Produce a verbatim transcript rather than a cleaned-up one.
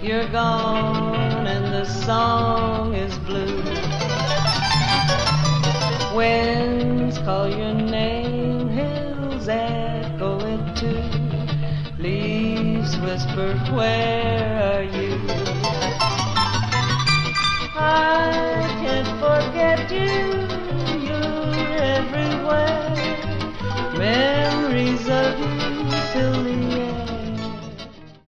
You're gone and the song is blue. Winds call your name, hills echo it too. Leaves whisper, where are you? I can't forget you.